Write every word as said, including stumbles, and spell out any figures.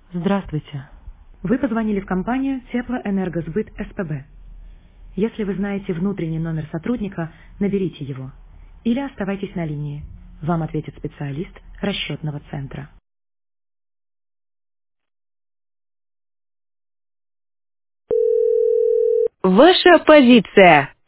Здравствуйте. Вы позвонили в компанию Теплоэнергосбыт СПБ. Если вы знаете внутренний номер сотрудника, наберите его. Или оставайтесь на линии. Вам ответит специалист расчетного центра. Ваша позиция.